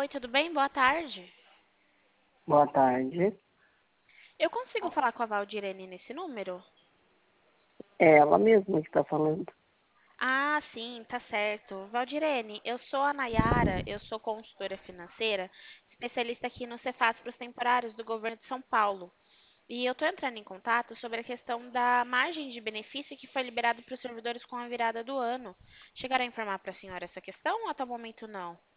Oi, tudo bem? Boa tarde. Boa tarde. Eu consigo falar com a Valdirene nesse número? É ela mesma que está falando. Ah, sim, tá certo. Valdirene, eu sou a Nayara, eu sou consultora financeira, especialista aqui no Cefaz para os temporários do governo de São Paulo. E eu tô entrando em contato sobre a questão da margem de benefício que foi liberada para os servidores com a virada do ano. Chegaram a informar para a senhora essa questão ou até o momento não?